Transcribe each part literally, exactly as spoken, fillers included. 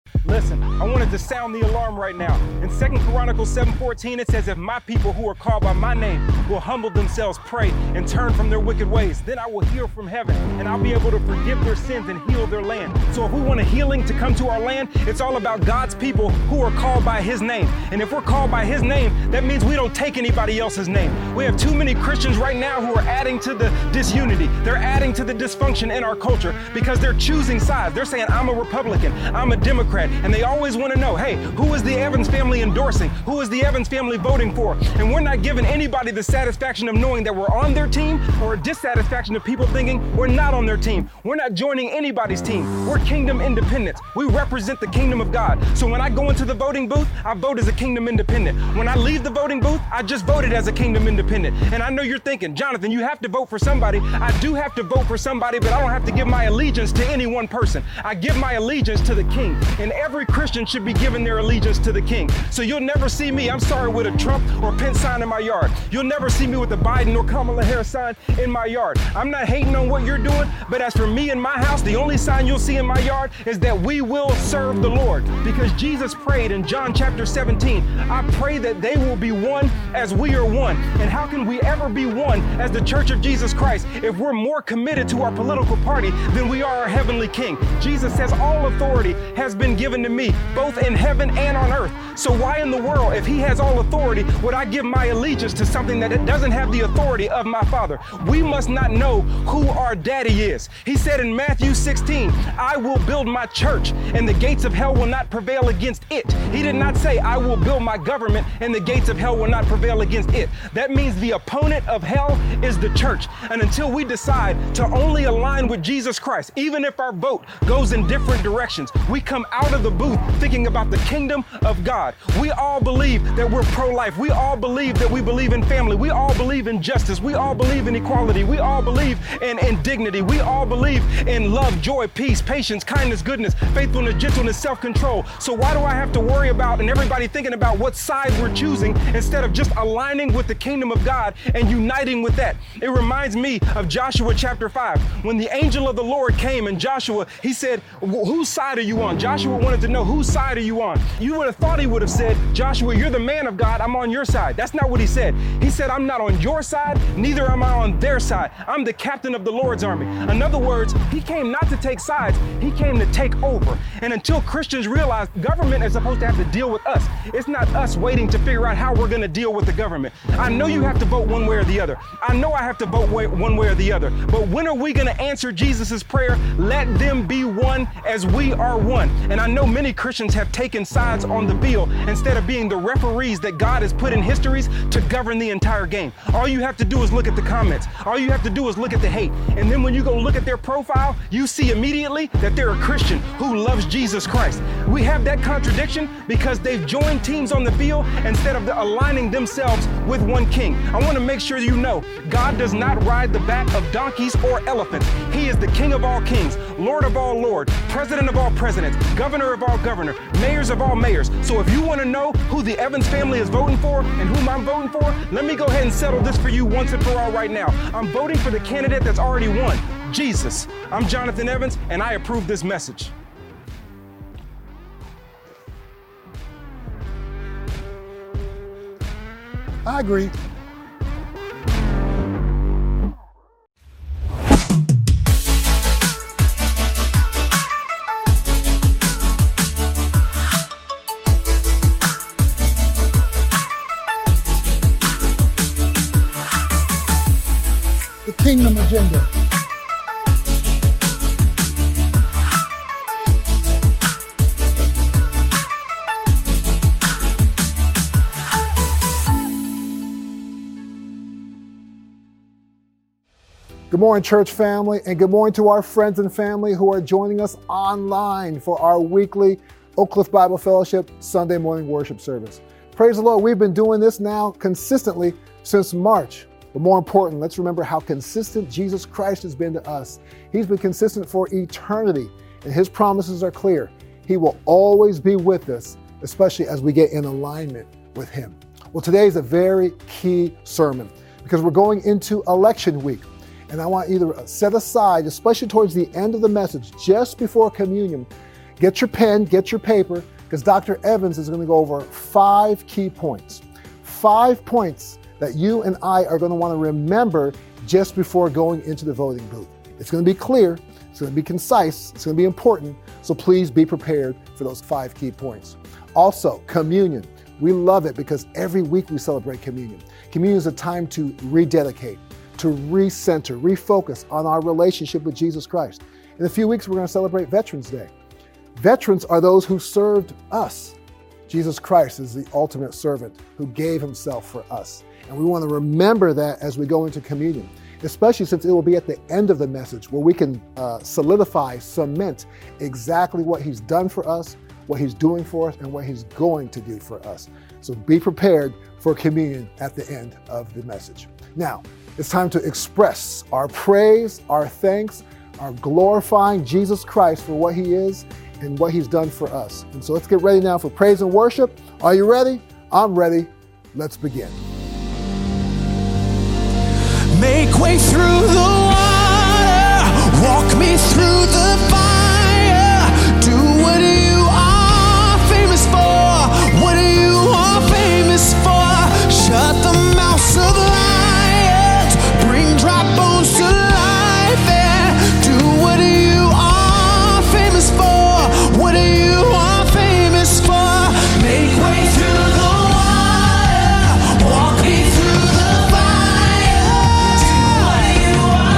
Listen, I wanted to sound the alarm right now. In Second Chronicles seven fourteen, it says, if my people who are called by my name will humble themselves, pray, and turn from their wicked ways, then I will hear from heaven, and I'll be able to forgive their sins and heal their land. So if we want a healing to come to our land, it's all about God's people who are called by his name. And if we're called by his name, that means we don't take anybody else's name. We have too many Christians right now who are adding to the disunity. They're adding to the dysfunction in our culture because they're choosing sides. They're saying, I'm a Republican, I'm a Democrat. And they always want to know, hey, who is the Evans family endorsing? Who is the Evans family voting for? And we're not giving anybody the satisfaction of knowing that we're on their team, or a dissatisfaction of people thinking we're not on their team. We're not joining anybody's team. We're kingdom independents. We represent the kingdom of God. So when I go into the voting booth, I vote as a kingdom independent. When I leave the voting booth, I just voted as a kingdom independent. And I know you're thinking, Jonathan, you have to vote for somebody. I do have to vote for somebody, but I don't have to give my allegiance to any one person. I give my allegiance to the king. And every Christian should be giving their allegiance to the king. So you'll never see me, I'm sorry, with a Trump or Pence sign in my yard. You'll never see me with a Biden or Kamala Harris sign in my yard. I'm not hating on what you're doing, but as for me and my house, the only sign you'll see in my yard is that we will serve the Lord. Because Jesus prayed in John chapter seventeen, I pray that they will be one as we are one. And how can we ever be one as the Church of Jesus Christ if we're more committed to our political party than we are our heavenly King? Jesus says all authority has been given to me, both in heaven and on earth. So why in the world, if he has all authority, would I give my allegiance to something that doesn't have the authority of my Father? We must not know who our daddy is. He said in Matthew sixteen, I will build my church and the gates of hell will not prevail against it. He did not say, I will build my government and the gates of hell will not prevail against it. That means the opponent of hell is the church. And until we decide to only align with Jesus Christ, even if our vote goes in different directions, we come out of the booth thinking about the kingdom of God. We all believe that we're pro-life. We all believe that we believe in family. We all believe in justice. We all believe in equality. We all believe in, in dignity. We all believe in love, joy, peace, patience, kindness, goodness, faithfulness, gentleness, self-control. So why do I have to worry about and everybody thinking about what side we're choosing instead of just aligning with the kingdom of God and uniting with that? It reminds me of Joshua chapter five. When the angel of the Lord came and Joshua, he said, whose side are you on? Joshua wanted to know, whose side are you on? You would have thought he would have said, Joshua, you're the man of God, I'm on your side. That's not what he said. He said, I'm not on your side, neither am I on their side. I'm the captain of the Lord's army. In other words, he came not to take sides, he came to take over. And until Christians realize government is supposed to have to deal with us, it's not us waiting to figure out how we're going to deal with the government. I know you have to vote one way or the other. I know I have to vote way, one way or the other. But when are we going to answer Jesus's prayer? Let them be one as we are one. And I know many Christians have taken sides on the field instead of being the referees that God has put in histories to govern the entire game. All you have to do is look at the comments. All you have to do is look at the hate. And then when you go look at their profile, you see immediately that they're a Christian who loves Jesus Christ. We have that contradiction because they've joined teams on the field instead of the aligning themselves with one king. I want to make sure you know, God does not ride the back of donkeys or elephants. He is the King of all kings, Lord of all lords, President of all presidents, Governor of all governors, mayors of all mayors. So if you want to know who the Evans family is voting for and whom I'm voting for, let me go ahead and settle this for you once and for all right now. I'm voting for the candidate that's already won, Jesus. I'm Jonathan Evans, and I approve this message. I agree. The Kingdom Agenda. Good morning, church family, and good morning to our friends and family who are joining us online for our weekly Oak Cliff Bible Fellowship Sunday morning worship service. Praise the Lord, we've been doing this now consistently since March. But more important, let's remember how consistent Jesus Christ has been to us. He's been consistent for eternity, and his promises are clear. He will always be with us, especially as we get in alignment with him. Well, today is a very key sermon because we're going into election week. And I want you to set aside, especially towards the end of the message, just before communion, Get your pen, get your paper, because Doctor Evans is going to go over five key points. Five points that you and I are going to want to remember just before going into the voting booth. It's going to be clear, it's going to be concise, it's going to be important, so please be prepared for those five key points. Also, communion. We love it because every week we celebrate communion. Communion is a time to rededicate, to recenter, refocus on our relationship with Jesus Christ. In a few weeks, we're going to celebrate Veterans Day. Veterans are those who served us. Jesus Christ is the ultimate servant who gave himself for us. And we want to remember that as we go into communion, especially since it will be at the end of the message where we can uh, solidify, cement exactly what he's done for us, what he's doing for us, and what he's going to do for us. So be prepared for communion at the end of the message. Now, it's time to express our praise, our thanks, our glorifying Jesus Christ for what he is and what he's done for us. And so let's get ready now for praise and worship. Are you ready? I'm ready. Let's begin. Make way through the water, walk me through the fire, do what you are famous for, what you are famous for, shut the mouths of lions, bring dry bones to life, and do what you are famous for, what you are famous for, make way through the water, walk me through the fire.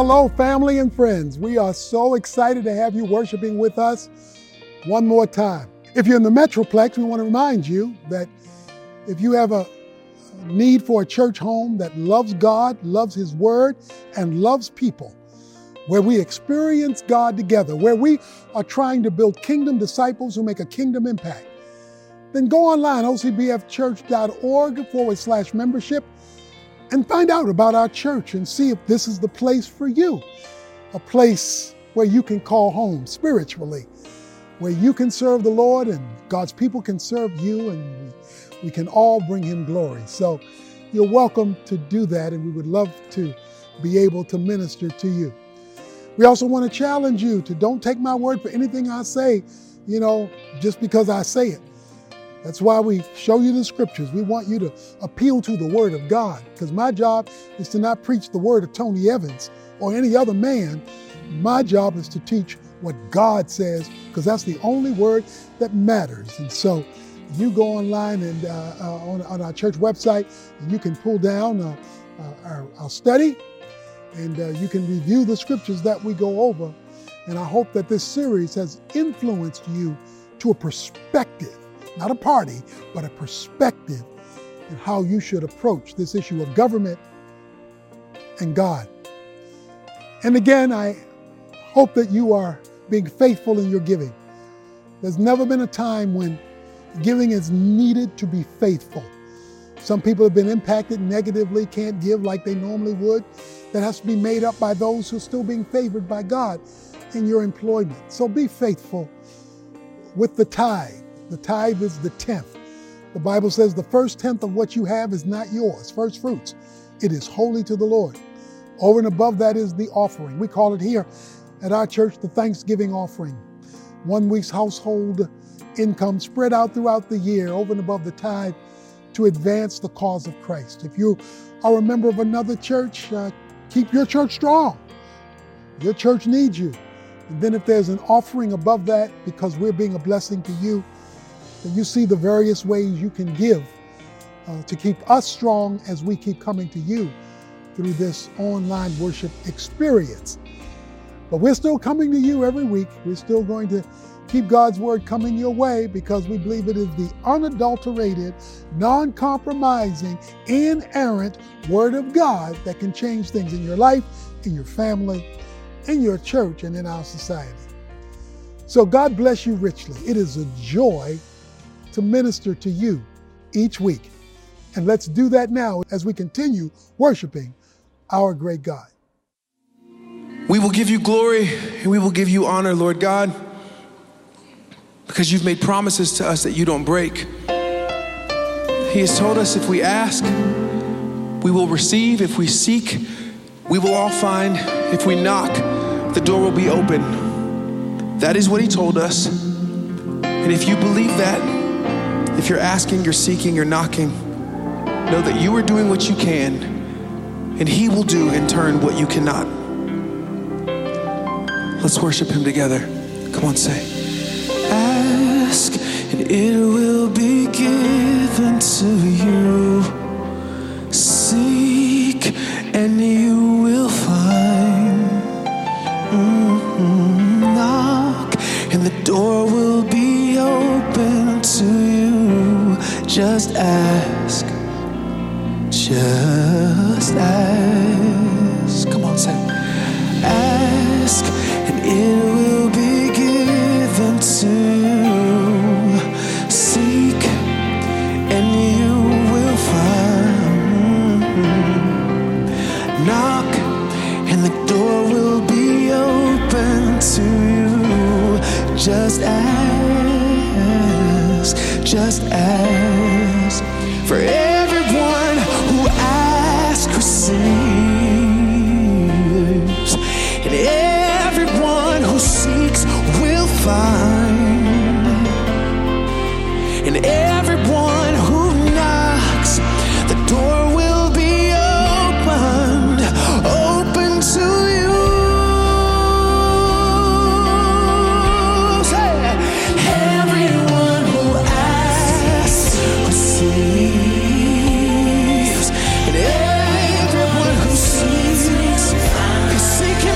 Hello, family and friends. We are so excited to have you worshiping with us one more time. If you're in the Metroplex, we want to remind you that if you have a need for a church home that loves God, loves His Word, and loves people, where we experience God together, where we are trying to build kingdom disciples who make a kingdom impact, then go online, ocbfchurch.org forward slash membership, and find out about our church and see if this is the place for you, a place where you can call home spiritually, where you can serve the Lord and God's people can serve you, and we, we can all bring Him glory. So you're welcome to do that, and we would love to be able to minister to you. We also want to challenge you to don't take my word for anything I say, you know, just because I say it. That's why we show you the scriptures. We want you to appeal to the word of God, because my job is to not preach the word of Tony Evans or any other man. My job is to teach what God says, because that's the only word that matters. And so you go online and uh, uh, on, on our church website, and you can pull down uh, uh, our, our study, and uh, you can review the scriptures that we go over. And I hope that this series has influenced you to a perspective, not a party, but a perspective in how you should approach this issue of government and God. And again, I hope that you are being faithful in your giving. There's never been a time when giving is needed to be faithful. Some people have been impacted negatively, can't give like they normally would. That has to be made up by those who are still being favored by God in your employment. So be faithful with the tithe. The tithe is the tenth. The Bible says the first tenth of what you have is not yours, first fruits. It is holy to the Lord. Over and above that is the offering. We call it here at our church the Thanksgiving offering. One week's household income spread out throughout the year over and above the tithe to advance the cause of Christ. If you are a member of another church, uh, keep your church strong. Your church needs you. And then if there's an offering above that, because we're being a blessing to you, then you see the various ways you can give uh, to keep us strong as we keep coming to you through this online worship experience. But we're still coming to you every week. We're still going to keep God's word coming your way, because we believe it is the unadulterated, non-compromising, inerrant word of God that can change things in your life, in your family, in your church, and in our society. So God bless you richly. It is a joy to minister to you each week. And let's do that now as we continue worshiping our great God. We will give you glory and we will give you honor, Lord God, because you've made promises to us that you don't break. He has told us if we ask, we will receive. If we seek, we will all find. If we knock, the door will be open. That is what he told us. And if you believe that, if you're asking, you're seeking, you're knocking, know that you are doing what you can, and he will do in turn what you cannot. Let's worship him together. Come on, say. Ask, and it will be given to you. Seek, and you will find. Mm-hmm. Knock, and the door will be open to you. Just ask, just ask. Come on, say. Ask, and it will be given to you. Seek, and you will find. Mm-hmm. Knock, and the door will be open to you. Just ask, just ask. For everyone who asks receives, and everyone who seeks will find, and everyone who knocks, the door will be opened, open to you. Say, everyone who asks receives, and everyone who seeks is seeking.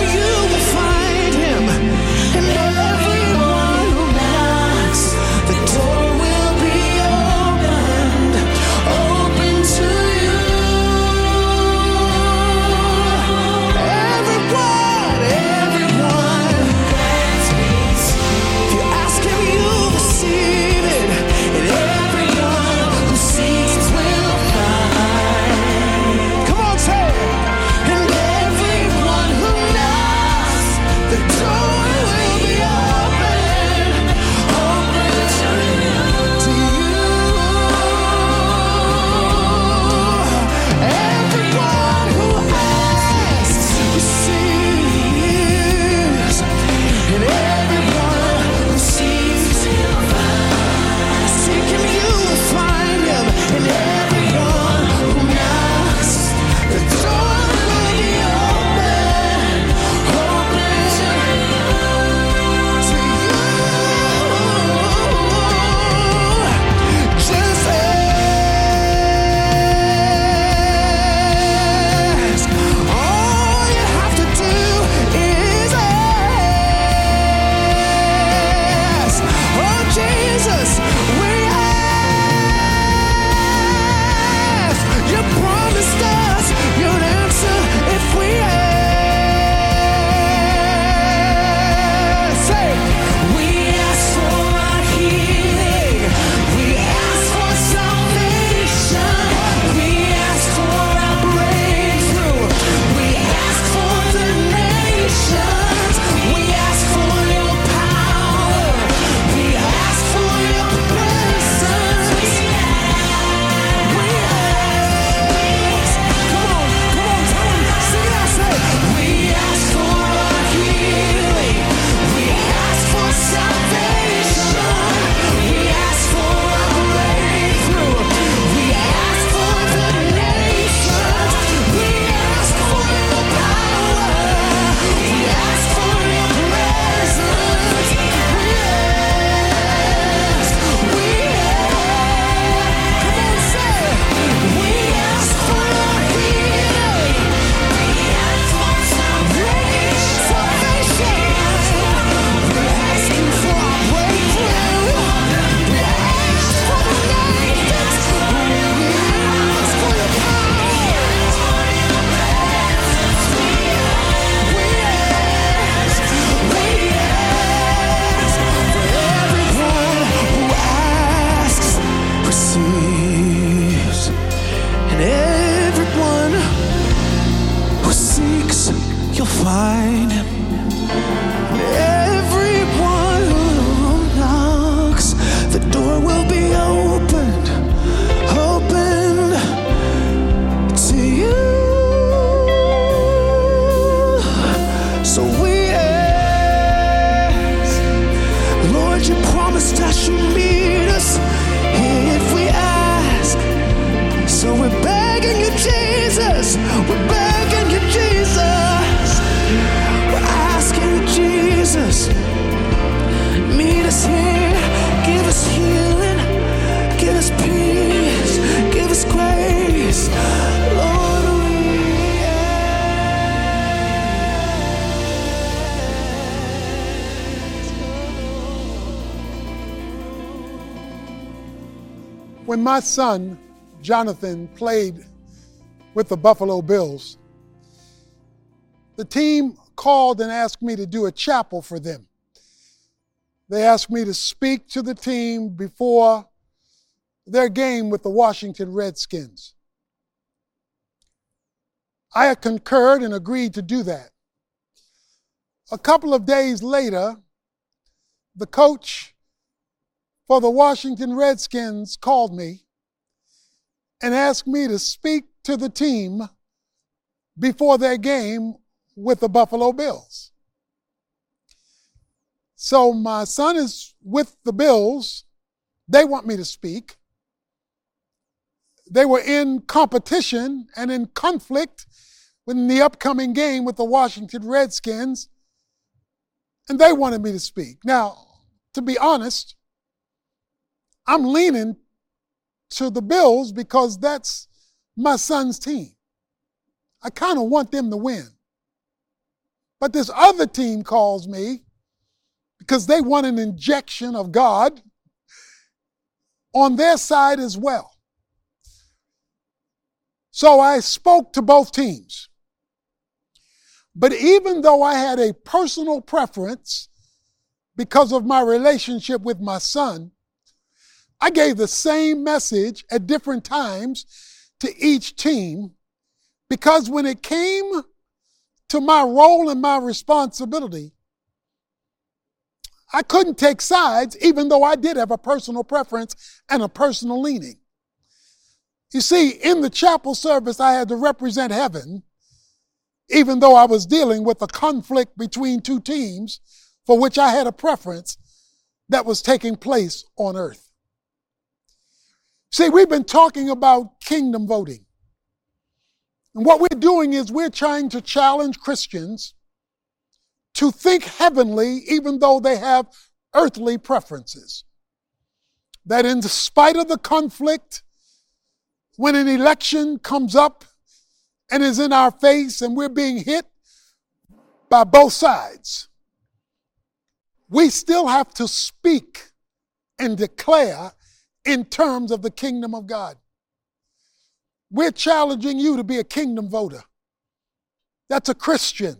Lord, you promised that you meet us if we ask. So we're begging you, Jesus. We're begging you, Jesus. We're asking you, Jesus. Meet us here. Give us healing. Give us peace. Give us grace. Lord, we ask. When my son, Jonathan, played with the Buffalo Bills, the team called and asked me to do a chapel for them. They asked me to speak to the team before their game with the Washington Redskins. I had concurred and agreed to do that. A couple of days later, the coach for the Washington Redskins called me and asked me to speak to the team before their game with the Buffalo Bills. So my son is with the Bills. They want me to speak. They were in competition and in conflict in the upcoming game with the Washington Redskins, and they wanted me to speak. Now, to be honest, I'm leaning to the Bills because that's my son's team. I kind of want them to win. But this other team calls me because they want an injection of God on their side as well. So I spoke to both teams. But even though I had a personal preference because of my relationship with my son, I gave the same message at different times to each team, because when it came to my role and my responsibility, I couldn't take sides, even though I did have a personal preference and a personal leaning. You see, in the chapel service, I had to represent heaven, even though I was dealing with a conflict between two teams for which I had a preference that was taking place on earth. See, we've been talking about kingdom voting. And what we're doing is we're trying to challenge Christians to think heavenly even though they have earthly preferences. That in spite of the conflict, when an election comes up and is in our face and we're being hit by both sides, we still have to speak and declare in terms of the kingdom of God. We're challenging you to be a kingdom voter. That's a Christian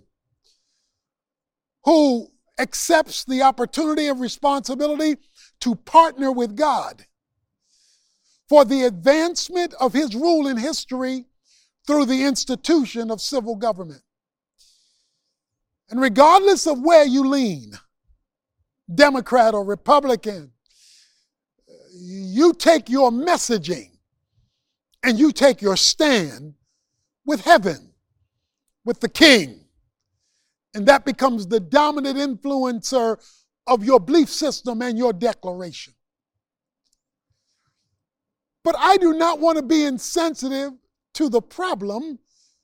who accepts the opportunity and responsibility to partner with God for the advancement of his rule in history through the institution of civil government. And regardless of where you lean, Democrat or Republican, you take your messaging and you take your stand with heaven, with the King. And that becomes the dominant influencer of your belief system and your declaration. But I do not want to be insensitive to the problem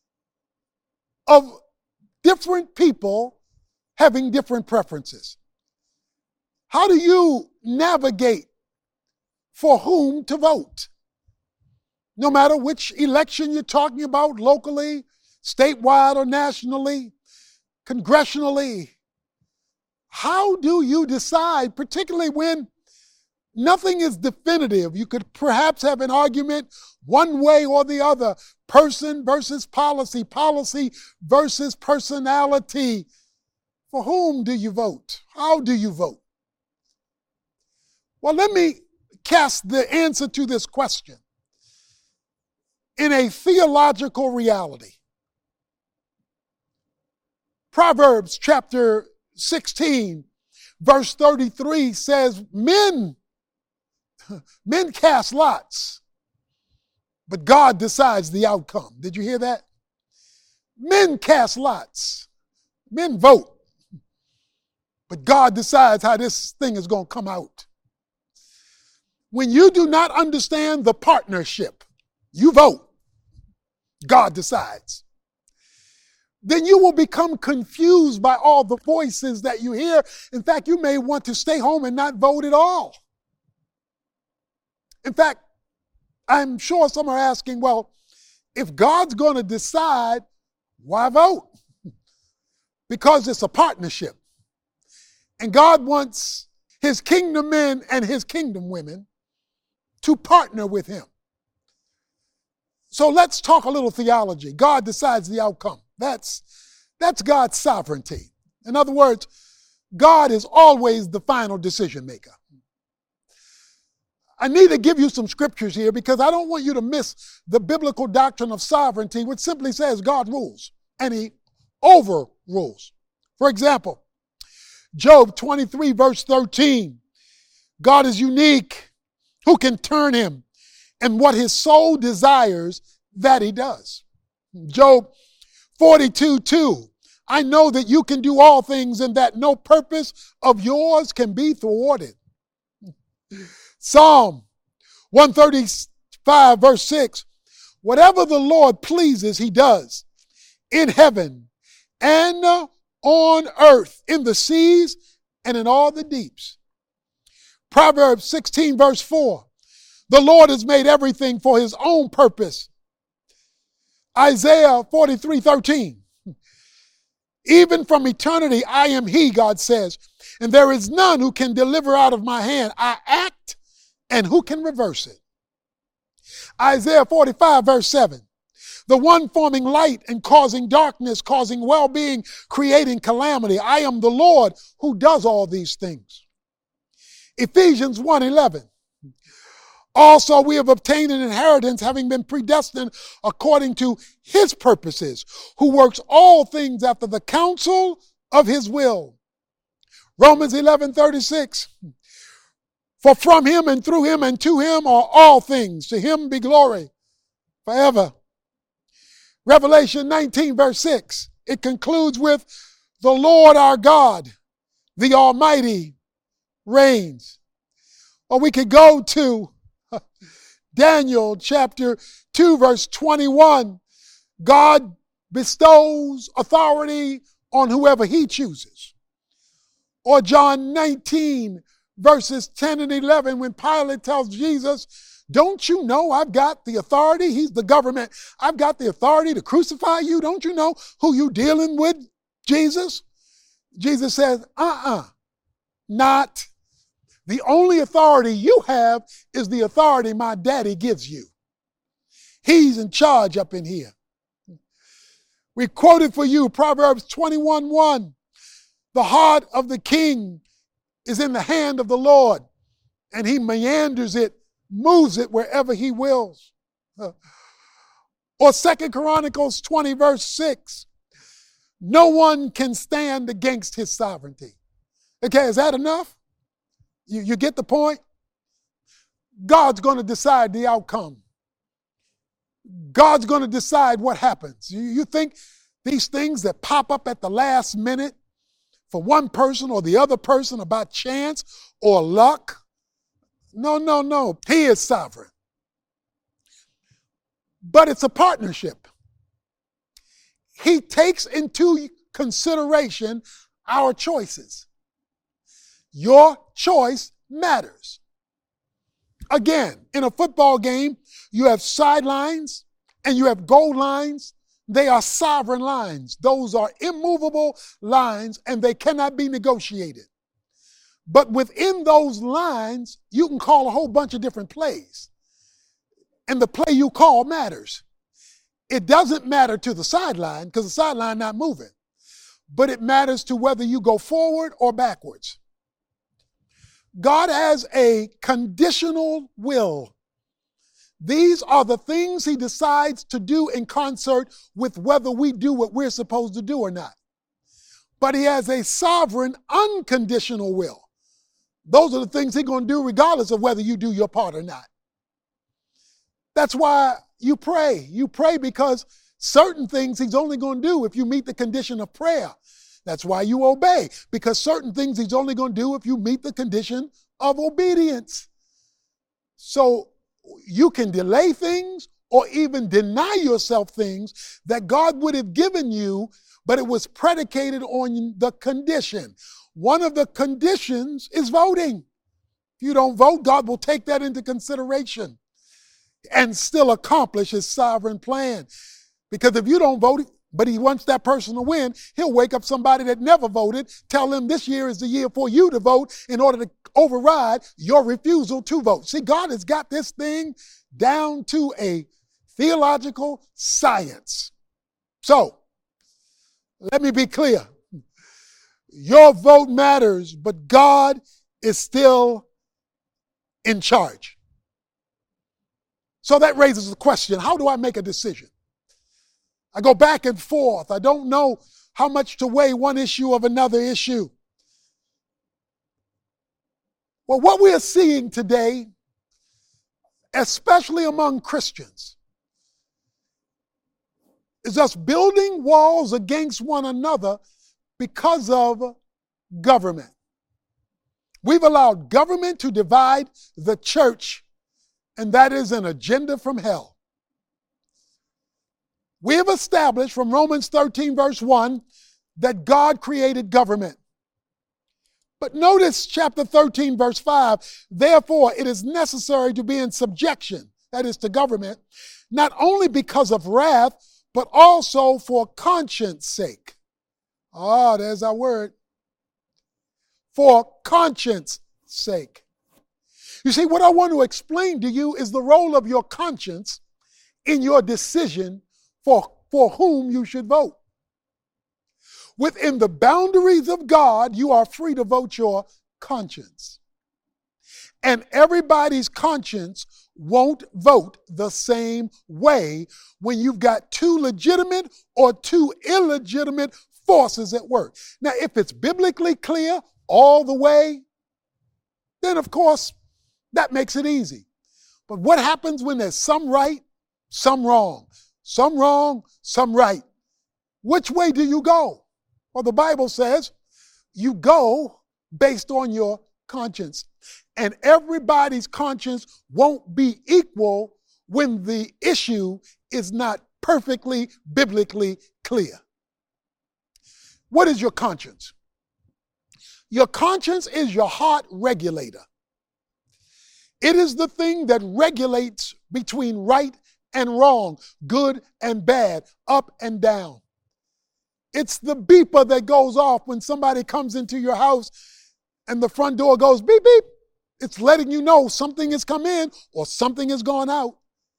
of different people having different preferences. How do you navigate for whom to vote? No matter which election you're talking about, locally, statewide, or nationally, congressionally, how do you decide, particularly when nothing is definitive? You could perhaps have an argument one way or the other, person versus policy, policy versus personality. For whom do you vote? How do you vote? Well, let me cast the answer to this question in a theological reality. Proverbs chapter sixteen, verse thirty-three says, men, men cast lots, but God decides the outcome. Did you hear that? Men cast lots. Men vote. But God decides how this thing is going to come out. When you do not understand the partnership, you vote. God decides. Then you will become confused by all the voices that you hear. In fact, you may want to stay home and not vote at all. In fact, I'm sure some are asking, well, if God's going to decide, why vote? Because it's a partnership. And God wants his kingdom men and his kingdom women to partner with him. So let's talk a little theology. God decides the outcome. That's, that's God's sovereignty. In other words, God is always the final decision maker. I need to give you some scriptures here because I don't want you to miss the biblical doctrine of sovereignty, which simply says God rules and he overrules. For example, Job twenty-three verse thirteen, God is unique. Who can turn him? And what his soul desires, that he does. Job forty-two two, I know that you can do all things and that no purpose of yours can be thwarted. Psalm one thirty-five verse six, whatever the Lord pleases, he does in heaven and on earth, in the seas and in all the deeps. Proverbs sixteen verse four, the Lord has made everything for his own purpose. Isaiah forty-three thirteen, even from eternity I am he, God says, and there is none who can deliver out of my hand. I act, and who can reverse it? Isaiah forty-five verse seven, the one forming light and causing darkness, causing well-being, creating calamity. I am the Lord who does all these things. Ephesians one eleven, also we have obtained an inheritance, having been predestined according to his purposes, who works all things after the counsel of his will. Romans eleven thirty-six, for from him and through him and to him are all things. To him be glory forever. Revelation nineteen verse six, it concludes with, the Lord our God, the Almighty, reigns. Or we could go to Daniel chapter two verse twenty-one. God bestows authority on whoever he chooses. Or John nineteen verses ten and eleven, when Pilate tells Jesus, don't you know I've got the authority? He's the government. I've got the authority to crucify you. Don't you know who you dealing with, Jesus? Jesus says, uh-uh, not. The only authority you have is the authority my daddy gives you. He's in charge up in here. We quoted for you Proverbs twenty-one one. The heart of the king is in the hand of the Lord, and he meanders it, moves it wherever he wills. Or Second Chronicles twenty verse six. No one can stand against his sovereignty. Okay, is that enough? You, you get the point? God's going to decide the outcome. God's going to decide what happens. You, you think these things that pop up at the last minute for one person or the other person about chance or luck? No, no, no. He is sovereign. But it's a partnership. He takes into consideration our choices. Your choice matters. Again, in a football game, you have sidelines and you have goal lines. They are sovereign lines. Those are immovable lines and they cannot be negotiated. But within those lines, you can call a whole bunch of different plays. And the play you call matters. It doesn't matter to the sideline because the sideline not moving. But it matters to whether you go forward or backwards. God has a conditional will. These are the things he decides to do in concert with whether we do what we're supposed to do or not. But he has a sovereign, unconditional will. Those are the things he's going to do regardless of whether you do your part or not. That's why you pray. You pray because certain things he's only going to do if you meet the condition of prayer. That's why you obey, because certain things he's only going to do if you meet the condition of obedience. So you can delay things or even deny yourself things that God would have given you, but it was predicated on the condition. One of the conditions is voting. If you don't vote, God will take that into consideration and still accomplish his sovereign plan. Because if you don't vote, but he wants that person to win, he'll wake up somebody that never voted, tell them this year is the year for you to vote in order to override your refusal to vote. See, God has got this thing down to a theological science. So, let me be clear. Your vote matters, but God is still in charge. So that raises the question, how do I make a decision? I go back and forth. I don't know how much to weigh one issue of another issue. Well, what we are seeing today, especially among Christians, is us building walls against one another because of government. We've allowed government to divide the church, and that is an agenda from hell. We have established from Romans thirteen verse one that God created government. But notice chapter thirteen verse five, therefore it is necessary to be in subjection, that is to government, not only because of wrath, but also for conscience sake. Ah, there's our word. For conscience sake. You see, what I want to explain to you is the role of your conscience in your decision for, for whom you should vote. Within the boundaries of God, you are free to vote your conscience. And everybody's conscience won't vote the same way when you've got two legitimate or two illegitimate forces at work. Now, if it's biblically clear all the way, then of course that makes it easy. But what happens when there's some right, some wrong, some wrong, some right? Which way do you go? Well, the Bible says you go based on your conscience. And everybody's conscience won't be equal when the issue is not perfectly biblically clear. What is your conscience? Your conscience is your heart regulator. It is the thing that regulates between right and wrong, good and bad, up and down. It's the beeper that goes off when somebody comes into your house and the front door goes beep, beep. It's letting you know something has come in or something has gone out.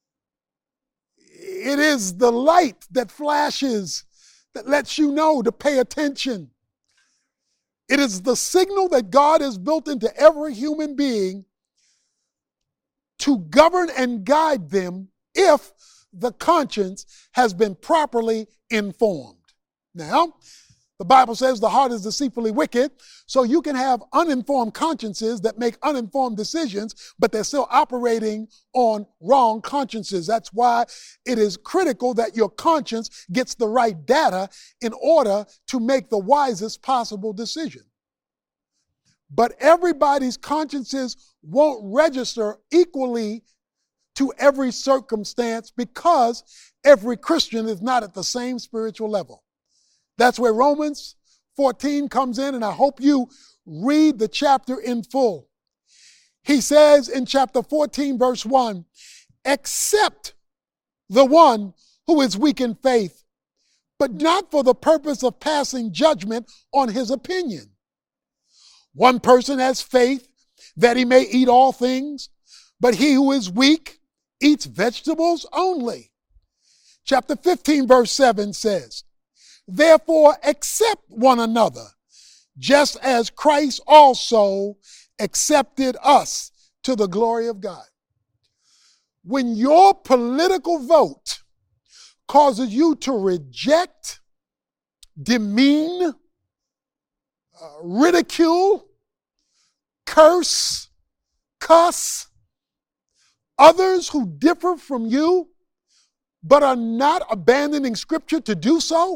It is the light that flashes that lets you know to pay attention. It is the signal that God has built into every human being to govern and guide them if the conscience has been properly informed. Now, the Bible says the heart is deceitfully wicked, so you can have uninformed consciences that make uninformed decisions, but they're still operating on wrong consciences. That's why it is critical that your conscience gets the right data in order to make the wisest possible decision. But everybody's consciences won't register equally to every circumstance because every Christian is not at the same spiritual level. That's where Romans fourteen comes in, and I hope you read the chapter in full. He says in chapter fourteen, verse one, except the one who is weak in faith, but not for the purpose of passing judgment on his opinion. One person has faith that he may eat all things, but he who is weak eats vegetables only. Chapter fifteen, verse seven says, therefore accept one another, just as Christ also accepted us to the glory of God. When your political vote causes you to reject, demean, uh, ridicule, curse, cuss others who differ from you, but are not abandoning Scripture to do so,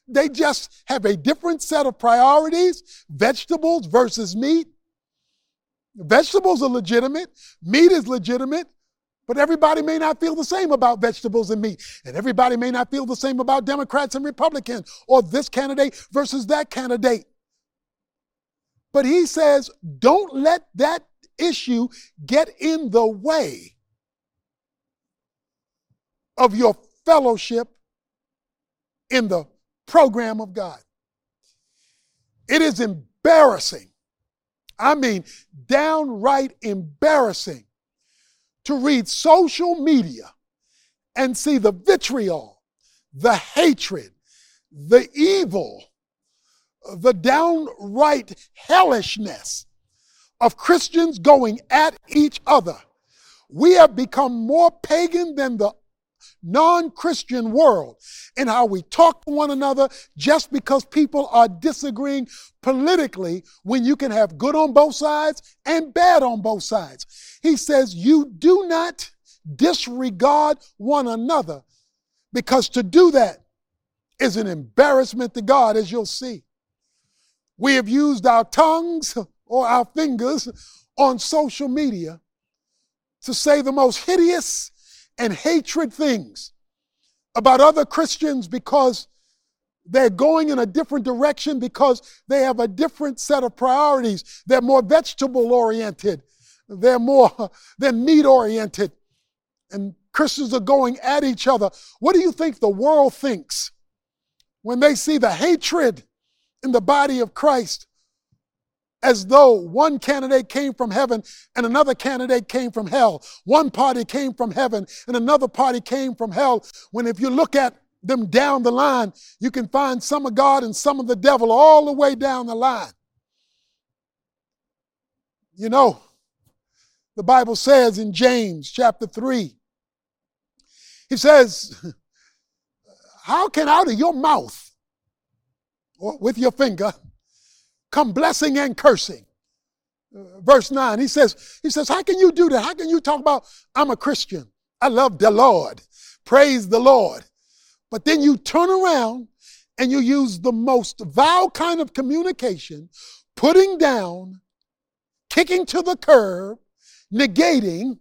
They just have a different set of priorities, vegetables versus meat. Vegetables are legitimate, meat is legitimate, but everybody may not feel the same about vegetables and meat. And everybody may not feel the same about Democrats and Republicans, or this candidate versus that candidate. But he says, don't let that issue get in the way of your fellowship in the program of God. It is embarrassing. I mean, downright embarrassing to read social media and see the vitriol, the hatred, the evil, the downright hellishness of Christians going at each other. We have become more pagan than the non-Christian world in how we talk to one another just because people are disagreeing politically, when you can have good on both sides and bad on both sides. He says you do not disregard one another, because to do that is an embarrassment to God, as you'll see. We have used our tongues or our fingers on social media to say the most hideous and hatred things about other Christians because they're going in a different direction, because they have a different set of priorities. They're more vegetable oriented. They're more than meat oriented. And Christians are going at each other. What do you think the world thinks when they see the hatred in the body of Christ, as though one candidate came from heaven and another candidate came from hell? One party came from heaven and another party came from hell, when if you look at them down the line, you can find some of God and some of the devil all the way down the line. You know, the Bible says in James chapter three, he says, how can out of your mouth, or with your finger, come blessing and cursing? Uh, verse nine, he says, he says, how can you do that? How can you talk about, I'm a Christian, I love the Lord, praise the Lord, but then you turn around and you use the most vile kind of communication, putting down, kicking to the curb, negating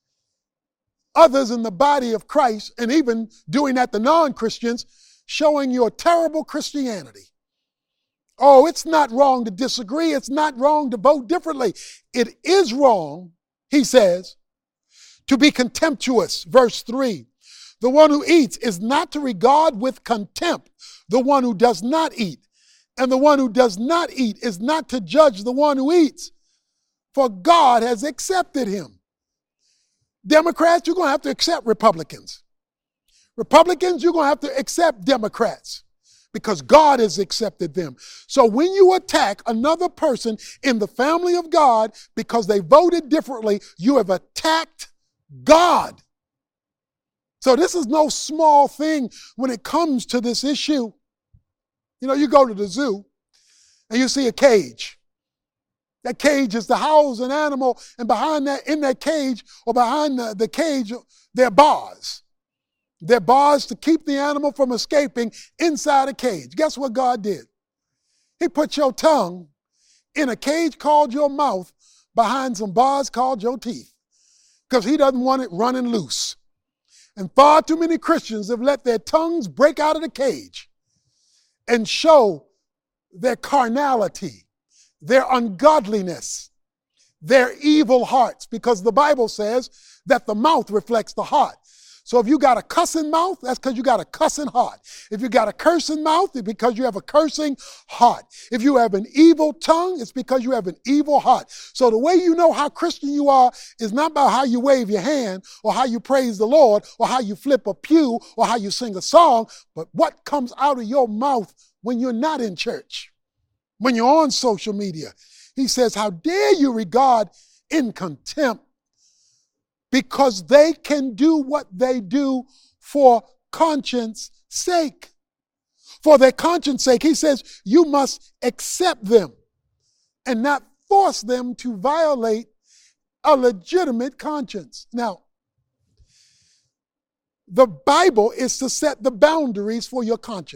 others in the body of Christ, and even doing that to non-Christians, showing your terrible Christianity. Oh, it's not wrong to disagree. It's not wrong to vote differently. It is wrong, he says, to be contemptuous. Verse three, the one who eats is not to regard with contempt the one who does not eat. And the one who does not eat is not to judge the one who eats, for God has accepted him. Democrats, you're going to have to accept Republicans. Republicans, you're going to have to accept Democrats, because God has accepted them. So when you attack another person in the family of God because they voted differently, you have attacked God. So this is no small thing when it comes to this issue. You know, you go to the zoo and you see a cage. That cage is to house an animal, and behind that, in that cage, or behind the, the cage, there are bars. They're bars to keep the animal from escaping inside a cage. Guess what God did? He put your tongue in a cage called your mouth, behind some bars called your teeth, because he doesn't want it running loose. And far too many Christians have let their tongues break out of the cage and show their carnality, their ungodliness, their evil hearts, because the Bible says that the mouth reflects the heart. So if you got a cussing mouth, that's because you got a cussing heart. If you got a cursing mouth, it's because you have a cursing heart. If you have an evil tongue, it's because you have an evil heart. So the way you know how Christian you are is not about how you wave your hand, or how you praise the Lord, or how you flip a pew, or how you sing a song, but what comes out of your mouth when you're not in church, when you're on social media. He says, how dare you regard in contempt, because they can do what they do for conscience sake. For their conscience sake, he says, you must accept them and not force them to violate a legitimate conscience. Now, the Bible is to set the boundaries for your conscience.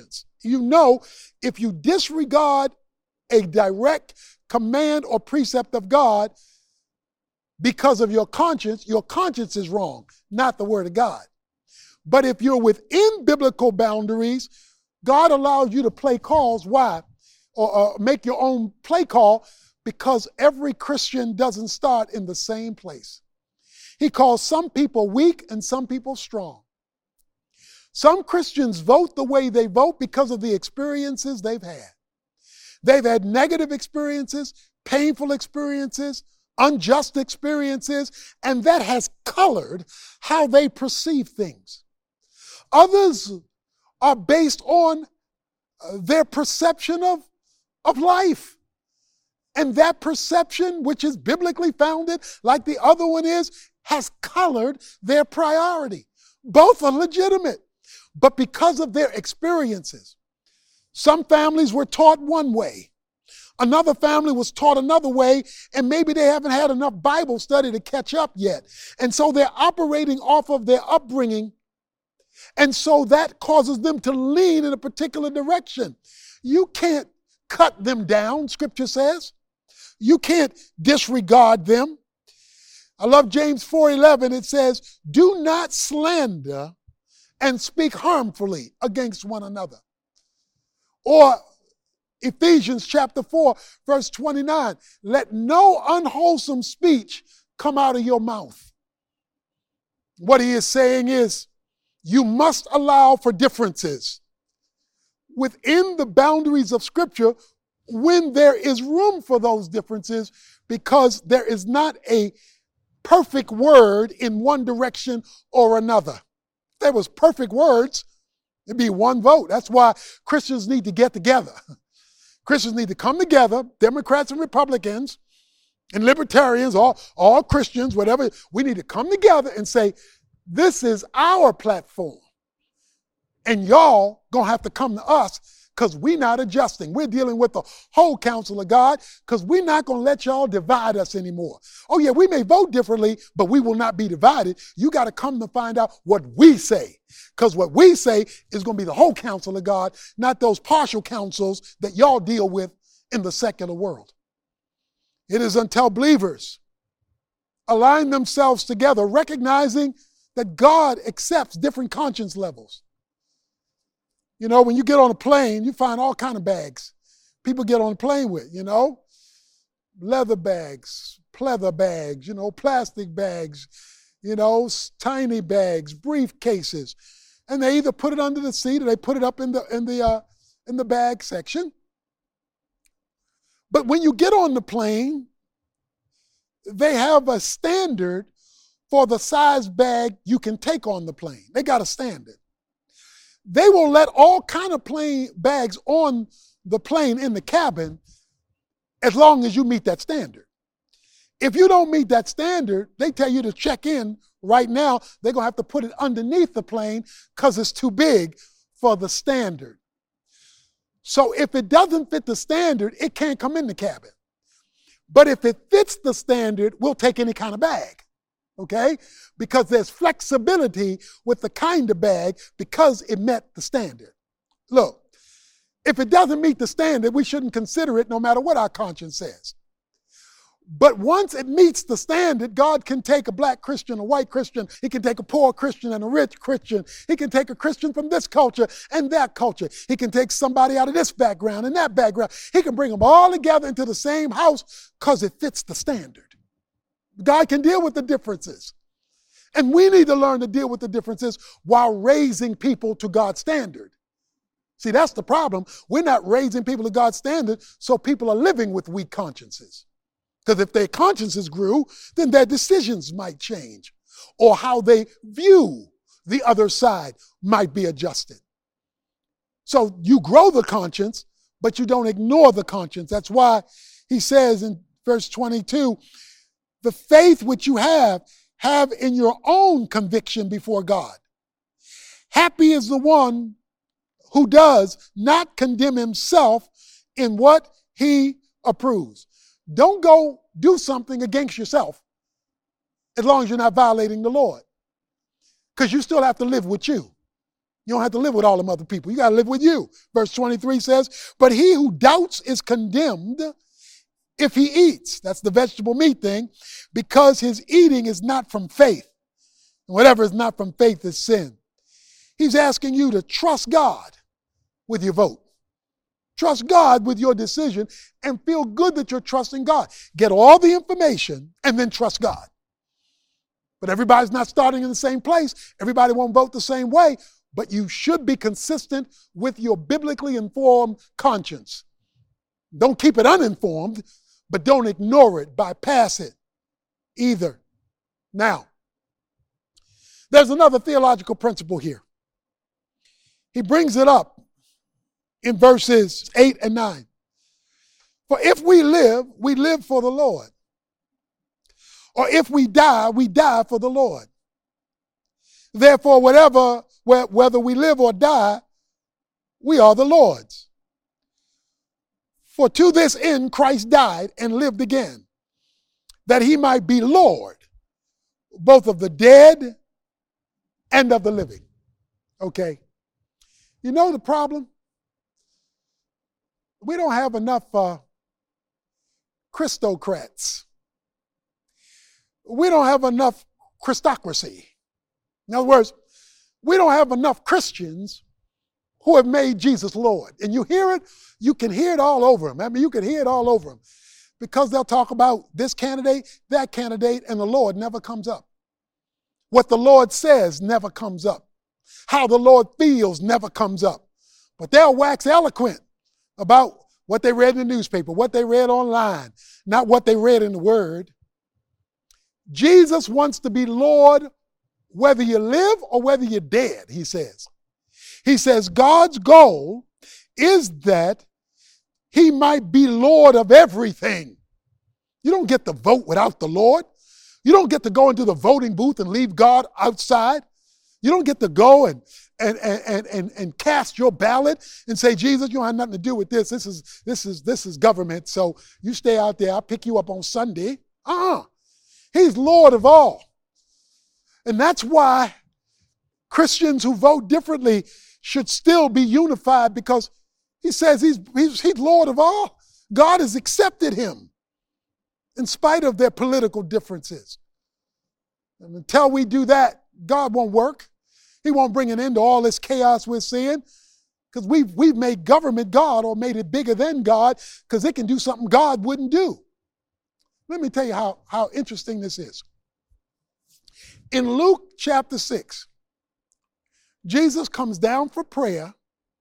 you know, if you disregard a direct command or precept of God because of your conscience, your conscience is wrong, not the word of God. But if you're within biblical boundaries, God allows you to play calls. Why? Or, or make your own play call, because every Christian doesn't start in the same place. He calls some people weak and some people strong. Some Christians vote the way they vote because of the experiences they've had. They've had negative experiences, painful experiences, unjust experiences, and that has colored how they perceive things. Others are based on their perception of, of life. And that perception, which is biblically founded, like the other one is, has colored their priority. Both are legitimate, but because of their experiences. Some families were taught one way. Another family was taught another way, and maybe they haven't had enough Bible study to catch up yet. And so they're operating off of their upbringing, and so that causes them to lean in a particular direction. You can't cut them down, Scripture says. You can't disregard them. I love James four eleven. It says, do not slander and speak harmfully against one another. Or Ephesians chapter four, verse twenty-nine, let no unwholesome speech come out of your mouth. What he is saying is, you must allow for differences within the boundaries of Scripture when there is room for those differences, because there is not a perfect word in one direction or another. If there was perfect words, it'd be one vote. That's why Christians need to get together. Christians need to come together, Democrats and Republicans and libertarians, all, all Christians, whatever. We need to come together and say, this is our platform. And y'all gonna have to come to us, because we're not adjusting. We're dealing with the whole counsel of God, because we're not going to let y'all divide us anymore. Oh yeah, we may vote differently, but we will not be divided. You got to come to find out what we say, because what we say is going to be the whole counsel of God, not those partial counsels that y'all deal with in the secular world. It is until believers align themselves together, recognizing that God accepts different conscience levels. You know, when you get on a plane, you find all kind of bags people get on a plane with, you know. Leather bags, pleather bags, you know, plastic bags, you know, tiny bags, briefcases. And they either put it under the seat or they put it up in the in the uh, in the bag section. But when you get on the plane, they have a standard for the size bag you can take on the plane. They got a standard. They will let all kind of plane bags on the plane in the cabin as long as you meet that standard. If you don't meet that standard, they tell you to check in right now. They're going to have to put it underneath the plane because it's too big for the standard. So if it doesn't fit the standard, it can't come in the cabin. But if it fits the standard, we'll take any kind of bag, okay? Because there's flexibility with the kind of bag because it met the standard. Look, if it doesn't meet the standard, we shouldn't consider it no matter what our conscience says. But once it meets the standard, God can take a black Christian, a white Christian. He can take a poor Christian and a rich Christian. He can take a Christian from this culture and that culture. He can take somebody out of this background and that background. He can bring them all together into the same house because it fits the standard. God can deal with the differences. And we need to learn to deal with the differences while raising people to God's standard. See, that's the problem. We're not raising people to God's standard, so people are living with weak consciences. Because if their consciences grew, then their decisions might change, or how they view the other side might be adjusted. So you grow the conscience, but you don't ignore the conscience. That's why he says in verse twenty-two, the faith which you have, have in your own conviction before God. Happy is the one who does not condemn himself in what he approves. Don't go do something against yourself as long as you're not violating the Lord, because you still have to live with you. You don't have to live with all them other people. You got to live with you. Verse twenty-three says, but he who doubts is condemned if he eats. That's the vegetable meat thing, because his eating is not from faith. And whatever is not from faith is sin. He's asking you to trust God with your vote. Trust God with your decision and feel good that you're trusting God. Get all the information and then trust God. But everybody's not starting in the same place. Everybody won't vote the same way. But you should be consistent with your biblically informed conscience. Don't keep it uninformed, but don't ignore it, bypass it either. Now, there's another theological principle here. He brings it up in verses eight and nine. For if we live, we live for the Lord. Or if we die, we die for the Lord. Therefore, whatever, whether we live or die, we are the Lord's. For to this end Christ died and lived again, that he might be Lord, both of the dead and of the living. Okay. You know the problem? We don't have enough uh, Christocrats. We don't have enough Christocracy. In other words, we don't have enough Christians who have made Jesus Lord. And you hear it, you can hear it all over them. I mean, you can hear it all over them. Because they'll talk about this candidate, that candidate, and the Lord never comes up. What the Lord says never comes up. How the Lord feels never comes up. But they'll wax eloquent about what they read in the newspaper, what they read online, not what they read in the Word. Jesus wants to be Lord whether you live or whether you're dead, he says. He says God's goal is that he might be Lord of everything. You don't get to vote without the Lord. You don't get to go into the voting booth and leave God outside. You don't get to go and and and and, and cast your ballot and say, Jesus, you don't have nothing to do with this. This is this is this is government. So you stay out there. I'll pick you up on Sunday. Uh-uh. He's Lord of all. And that's why Christians who vote differently should still be unified, because he says he's, he's, he's Lord of all. God has accepted him in spite of their political differences. And until we do that, God won't work. He won't bring an end to all this chaos we're seeing, because we've, we've made government God, or made it bigger than God, because it can do something God wouldn't do. Let me tell you how, how interesting this is. In Luke chapter six, Jesus comes down for prayer,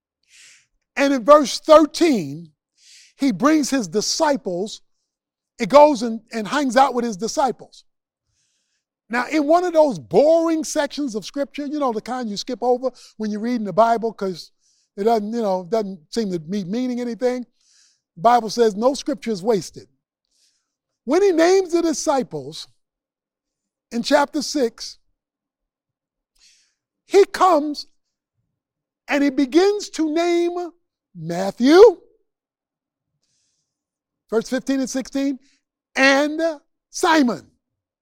and in verse thirteen, he brings his disciples, it goes and, and hangs out with his disciples. Now, in one of those boring sections of Scripture, you know, the kind you skip over when you're reading the Bible because it doesn't, you know, doesn't seem to be meaning anything, the Bible says no Scripture is wasted. When he names the disciples, in chapter six, he comes and he begins to name Matthew, verse fifteen and sixteen, and Simon.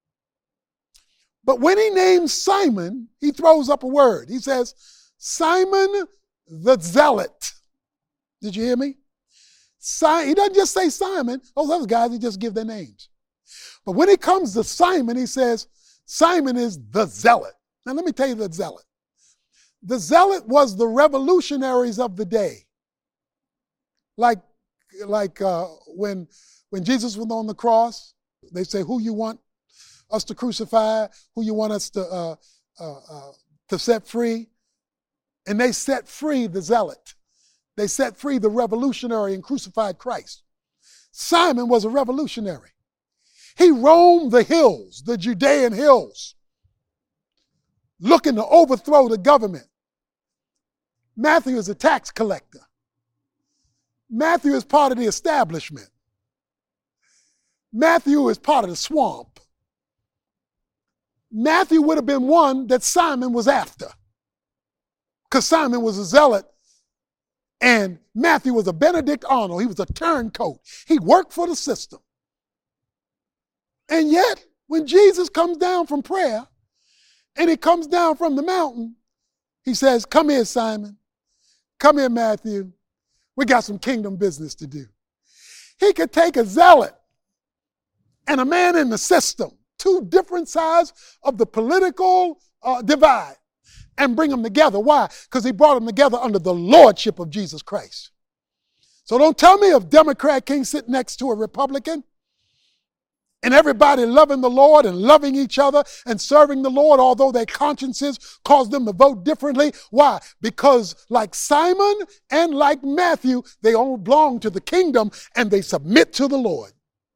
But when he names Simon, he throws up a word. He says, Simon the Zealot. Did you hear me? Si- he doesn't just say Simon. Those other guys, he just give their names. But when it comes to Simon, he says, Simon is the Zealot. Now let me tell you the Zealot. The Zealot was the revolutionaries of the day. Like, like uh, when, when Jesus was on the cross, they say, who you want us to crucify, who you want us to, uh, uh, uh, to set free. And they set free the Zealot. They set free the revolutionary and crucified Christ. Simon was a revolutionary. He roamed the hills, the Judean hills, looking to overthrow the government. Matthew is a tax collector. Matthew is part of the establishment. Matthew is part of the swamp. Matthew would have been one that Simon was after, because Simon was a zealot and Matthew was a Benedict Arnold. He was a turncoat. He worked for the system. And yet, when Jesus comes down from prayer and he comes down from the mountain, He says, come here, Simon. Come here, Matthew. We got some kingdom business to do. He could take a zealot and a man in the system, two different sides of the political uh, divide, and bring them together. Why? Because he brought them together under the lordship of Jesus Christ. So don't tell me a Democrat can't sit next to a Republican and everybody loving the Lord and loving each other and serving the Lord, although their consciences cause them to vote differently. Why? Because like Simon and like Matthew, they all belong to the kingdom and they submit to the Lord.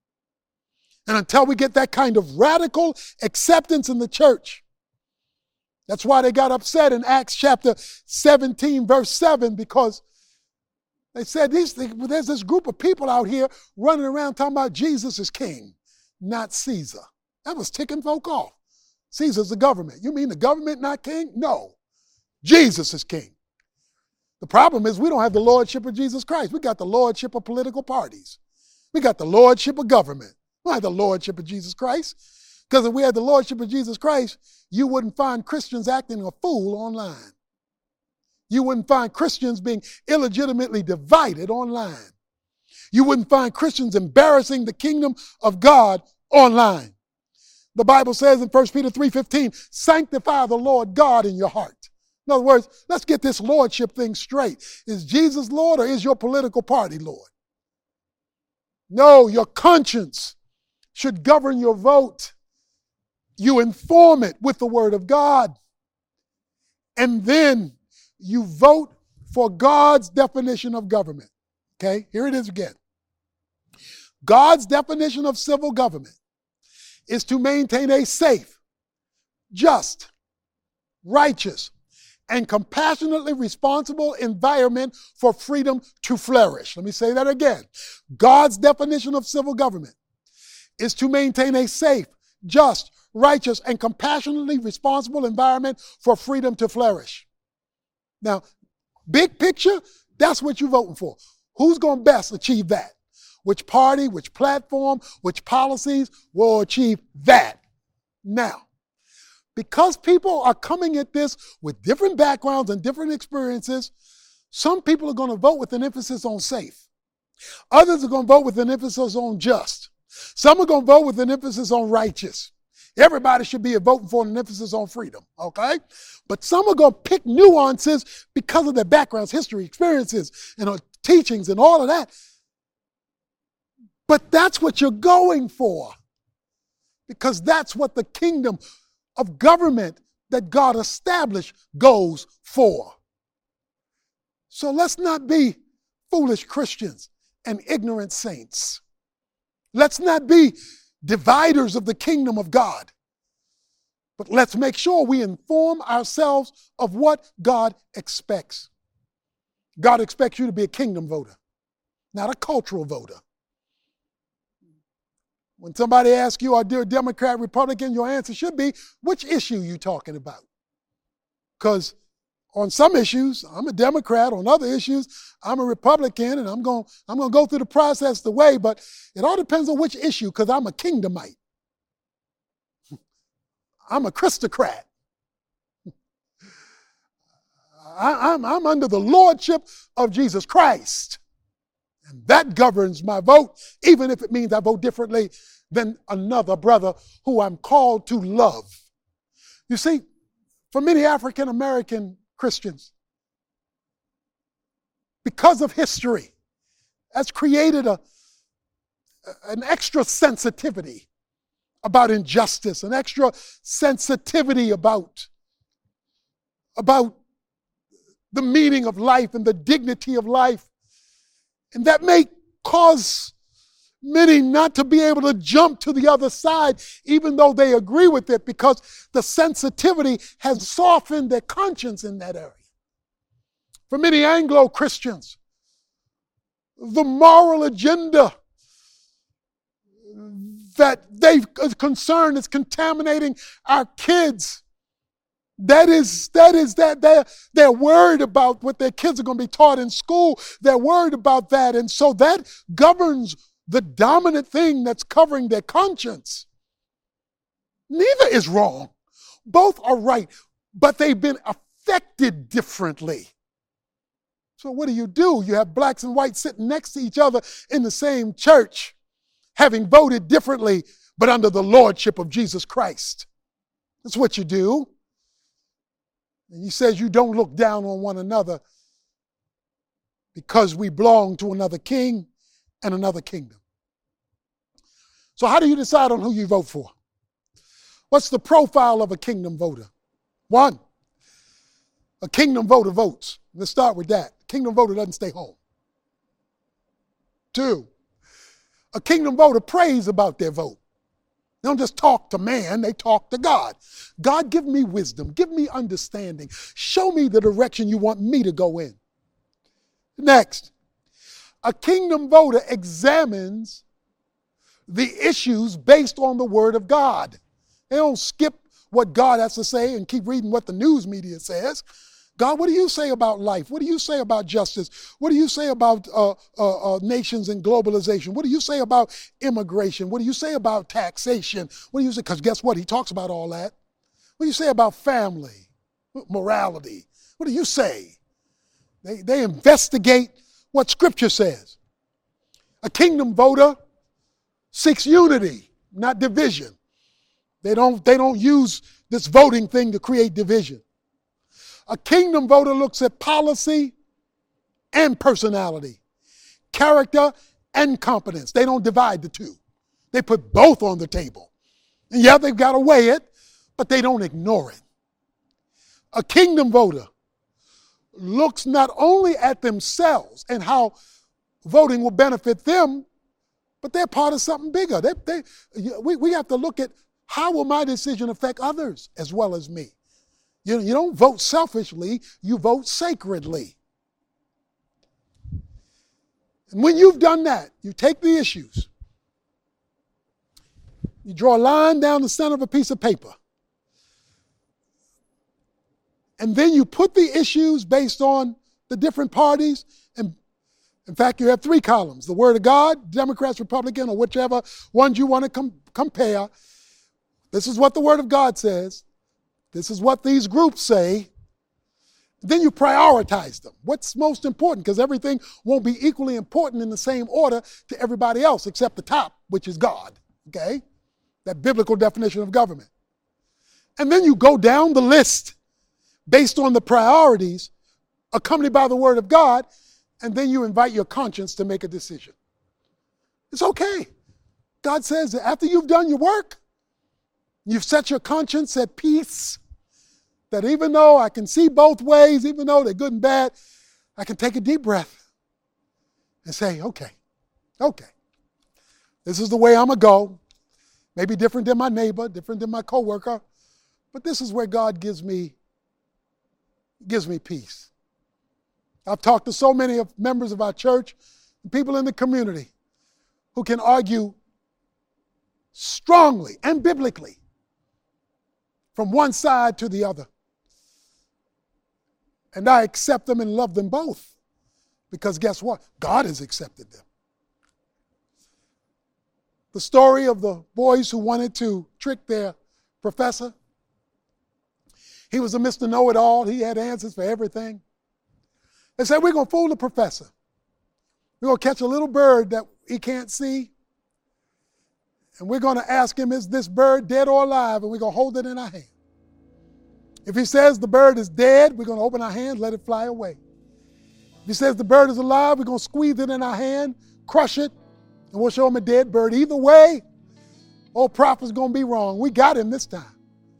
And until we get that kind of radical acceptance in the church, that's why they got upset in Acts chapter seventeen, verse seven, because they said these things, well, there's this group of people out here running around talking about Jesus is king, not Caesar. That was ticking folk off. Caesar's the government. You mean the government not king? No. Jesus is king. The problem is we don't have the lordship of Jesus Christ. We got the lordship of political parties. We got the lordship of government. We don't have the lordship of Jesus Christ. Because if we had the lordship of Jesus Christ, you wouldn't find Christians acting a fool online. You wouldn't find Christians being illegitimately divided online. You wouldn't find Christians embarrassing the kingdom of God online. The Bible says in First Peter three fifteen, sanctify the Lord God in your heart. In other words, let's get this lordship thing straight. Is Jesus Lord or is your political party Lord? No, your conscience should govern your vote. You inform it with the word of God. And then you vote for God's definition of government. Okay, here it is again. God's definition of civil government is to maintain a safe, just, righteous, and compassionately responsible environment for freedom to flourish. Let me say that again. God's definition of civil government is to maintain a safe, just, righteous, and compassionately responsible environment for freedom to flourish. Now, big picture, that's what you're voting for. Who's going to best achieve that? Which party, which platform, which policies will achieve that? Now, because people are coming at this with different backgrounds and different experiences, some people are going to vote with an emphasis on safe. Others are going to vote with an emphasis on just. Some are going to vote with an emphasis on righteous. Everybody should be voting for an emphasis on freedom, okay? But some are going to pick nuances because of their backgrounds, history, experiences, and uh, teachings and all of that. But that's what you're going for, because that's what the kingdom of government that God established goes for. So let's not be foolish Christians and ignorant saints. Let's not be dividers of the kingdom of God. But let's make sure we inform ourselves of what God expects. God expects you to be a kingdom voter, not a cultural voter. When somebody asks you, are you a Democrat, Republican, your answer should be, which issue are you talking about? Because on some issues, I'm a Democrat. On other issues, I'm a Republican, and I'm going I'm going to go through the process the way, but it all depends on which issue, because I'm a kingdomite. I'm a Christocrat. I, I'm, I'm under the lordship of Jesus Christ. And that governs my vote, even if it means I vote differently than another brother who I'm called to love. You see, for many African American Christians, because of history, has created a, an extra sensitivity about injustice, an extra sensitivity about, about the meaning of life and the dignity of life. And that may cause many not to be able to jump to the other side, even though they agree with it, because the sensitivity has softened their conscience in that area. For many Anglo-Christians, the moral agenda that they've concerned is contaminating our kids. That is, that is that they're, they're worried about what their kids are going to be taught in school. They're worried about that. And so that governs the dominant thing that's covering their conscience. Neither is wrong. Both are right. But they've been affected differently. So what do you do? You have blacks and whites sitting next to each other in the same church, having voted differently, but under the lordship of Jesus Christ. That's what you do. And he says you don't look down on one another because we belong to another king and another kingdom. So how do you decide on who you vote for? What's the profile of a kingdom voter? One, a kingdom voter votes. Let's start with that. A kingdom voter doesn't stay home. Two, a kingdom voter prays about their vote. They don't just talk to man, they talk to God. God, give me wisdom, give me understanding. Show me the direction you want me to go in. Next, a kingdom voter examines the issues based on the word of God. They don't skip what God has to say and keep reading what the news media says. God, what do you say about life? What do you say about justice? What do you say about uh, uh, uh, nations and globalization? What do you say about immigration? What do you say about taxation? What do you say? Because guess what? He talks about all that. What do you say about family, morality? What do you say? They, they investigate what Scripture says. A kingdom voter seeks unity, not division. They don't, they don't use this voting thing to create division. A kingdom voter looks at policy and personality, character and competence. They don't divide the two. They put both on the table. And yeah, they've got to weigh it, but they don't ignore it. A kingdom voter looks not only at themselves and how voting will benefit them, but they're part of something bigger. They, they, we, we have to look at how will my decision affect others as well as me. You, you don't vote selfishly, you vote sacredly. And when you've done that, you take the issues, you draw a line down the center of a piece of paper, and then you put the issues based on the different parties. And in fact, you have three columns: the Word of God, Democrats, Republican, or whichever ones you want to com- compare. This is what the Word of God says. This is what these groups say. Then you prioritize them. What's most important? Because everything won't be equally important in the same order to everybody else except the top, which is God. Okay? That biblical definition of government. And then you go down the list based on the priorities accompanied by the Word of God, and then you invite your conscience to make a decision. It's okay. God says that after you've done your work, you've set your conscience at peace, that even though I can see both ways, even though they're good and bad, I can take a deep breath and say, okay, okay, this is the way I'm going to go. Maybe different than my neighbor, different than my coworker, but this is where God gives me, gives me peace. I've talked to so many of members of our church, people in the community, who can argue strongly and biblically from one side to the other. And I accept them and love them both. Because guess what? God has accepted them. The story of the boys who wanted to trick their professor. He was a Mister Know-it-all. He had answers for everything. They said, we're going to fool the professor. We're going to catch a little bird that he can't see. And we're going to ask him, is this bird dead or alive? And we're going to hold it in our hand. If he says the bird is dead, we're going to open our hand, let it fly away. If he says the bird is alive, we're going to squeeze it in our hand, crush it, and we'll show him a dead bird. Either way, old prophet's going to be wrong. We got him this time.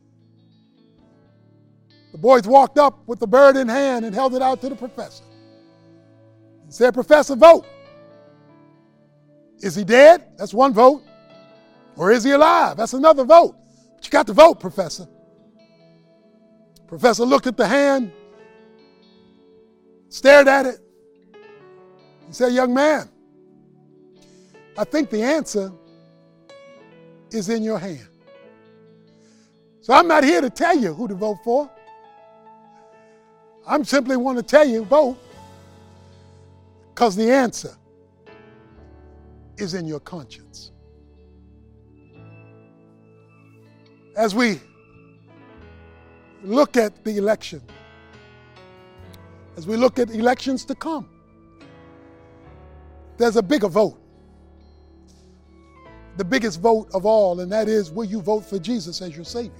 The boys walked up with the bird in hand and held it out to the professor. He said, Professor, vote. Is he dead? That's one vote. Or is he alive? That's another vote. But you got to vote, Professor. Professor looked at the hand, stared at it. He said, young man, I think the answer is in your hand. So I'm not here to tell you who to vote for. I simply want to tell you, vote, because the answer is in your conscience. As we look at the election, As we look at elections to come, there's a bigger vote. The biggest vote of all, and that is, will you vote for Jesus as your Savior?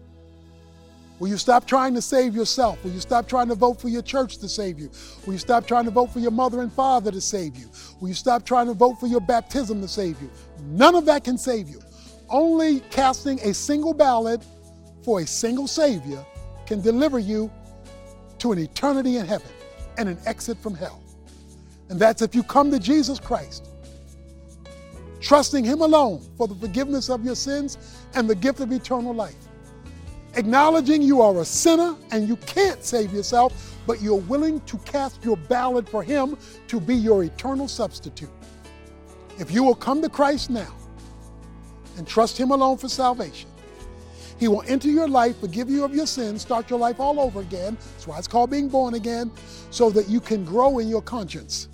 Will you stop trying to save yourself? Will you stop trying to vote for your church to save you? Will you stop trying to vote for your mother and father to save you? Will you stop trying to vote for your baptism to save you? None of that can save you. Only casting a single ballot for a single Savior can deliver you to an eternity in heaven and an exit from hell. And that's if you come to Jesus Christ, trusting Him alone for the forgiveness of your sins and the gift of eternal life. Acknowledging you are a sinner and you can't save yourself, but you're willing to cast your ballot for Him to be your eternal substitute. If you will come to Christ now and trust Him alone for salvation, He will enter your life, forgive you of your sins, start your life all over again. That's why it's called being born again, so that you can grow in your conscience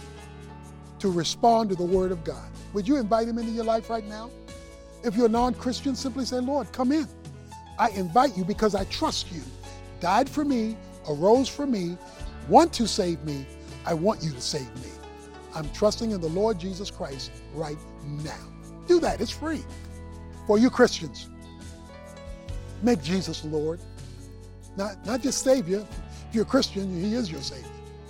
to respond to the Word of God. Would you invite Him into your life right now? If you're a non-Christian, simply say, Lord, come in. I invite you because I trust you. Died for me, arose for me, want to save me. I want you to save me. I'm trusting in the Lord Jesus Christ right now. Do that, it's free. For you Christians, make Jesus Lord. Not, not just Savior. If you're a Christian, He is your Savior.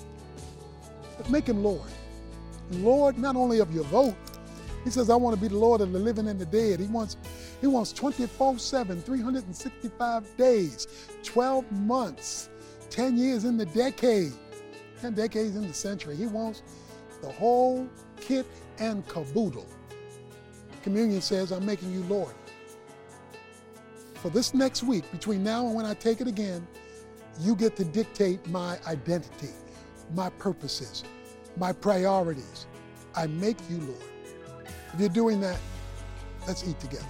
But make Him Lord. Lord, not only of your vote. He says, I want to be the Lord of the living and the dead. He wants, he wants twenty-four seven, three hundred sixty-five days, twelve months, ten years in the decade, ten decades in the century. He wants the whole kit and caboodle. Communion says, I'm making you Lord. For this next week, between now and when I take it again, you get to dictate my identity, my purposes, my priorities. I make you Lord. If you're doing that, let's eat together.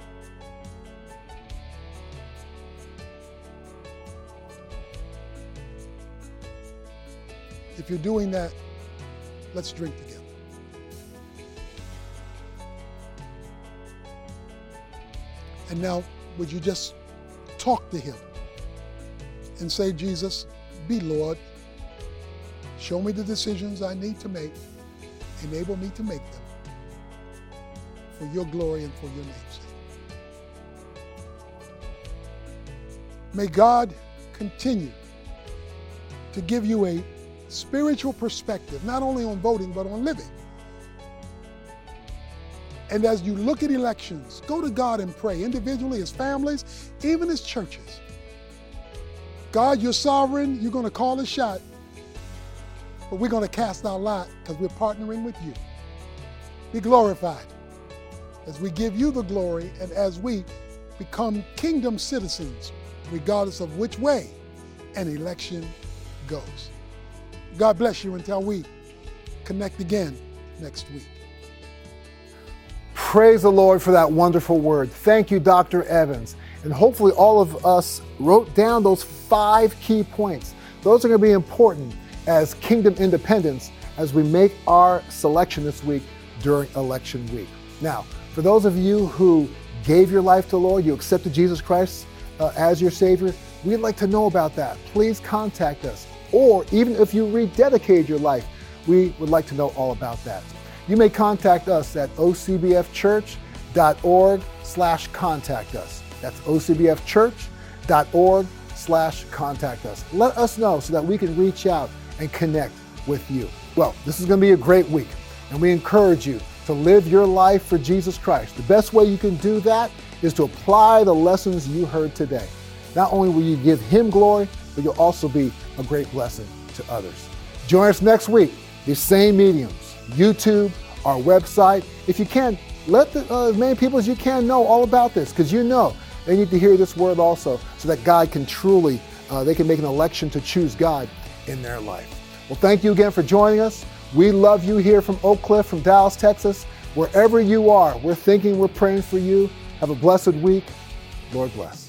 If you're doing that, let's drink together. And now, would you just talk to Him and say, Jesus, be Lord. Show me the decisions I need to make. Enable me to make them for your glory and for your name's sake. May God continue to give you a spiritual perspective, not only on voting, but on living. And as you look at elections, go to God and pray, individually, as families, even as churches. God, you're sovereign, you're going to call the shot, but we're going to cast our lot because we're partnering with you. Be glorified as we give you the glory and as we become kingdom citizens, regardless of which way an election goes. God bless you until we connect again next week. Praise the Lord for that wonderful word. Thank you, Doctor Evans. And hopefully all of us wrote down those five key points. Those are going to be important as kingdom independents as we make our selection this week during election week. Now, for those of you who gave your life to the Lord, you accepted Jesus Christ uh, as your Savior, we'd like to know about that. Please contact us. Or even if you rededicated your life, we would like to know all about that. You may contact us at o c b f church dot org slash contact us. That's o c b f church dot org slash contact us. Let us know so that we can reach out and connect with you. Well, this is going to be a great week, and we encourage you to live your life for Jesus Christ. The best way you can do that is to apply the lessons you heard today. Not only will you give Him glory, but you'll also be a great blessing to others. Join us next week, these same mediums, YouTube, our website. If you can, let the, uh, as many people as you can know all about this, because you know they need to hear this word also, so that God can truly, uh, they can make an election to choose God in their life. Well, thank you again for joining us. We love you here from Oak Cliff, from Dallas, Texas. Wherever you are, we're thinking, we're praying for you. Have a blessed week. Lord bless.